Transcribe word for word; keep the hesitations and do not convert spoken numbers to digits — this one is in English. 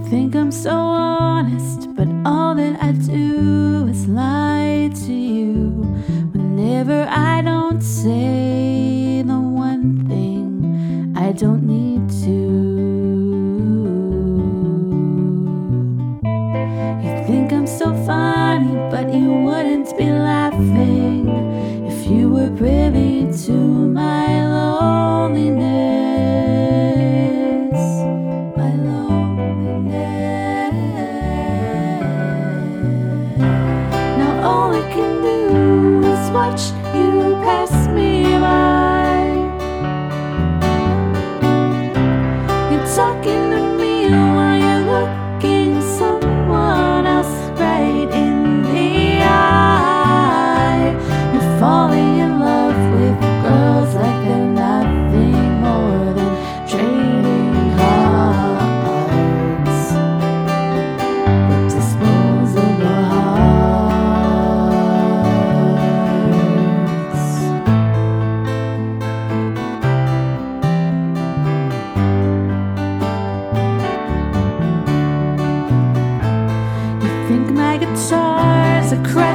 think I'm so honest, but all that I do is lie to you. Whenever I don't say the one thing I don't need to. You think I'm so funny, but you wouldn't be laughing if you were privy to my loneliness. All I can do is watch you pass me by. You're talking to me while you're looking someone else right in the eye. You're falling in love with girls like they're nothing more than trading cards with disposable hearts. You think my guitar's a crash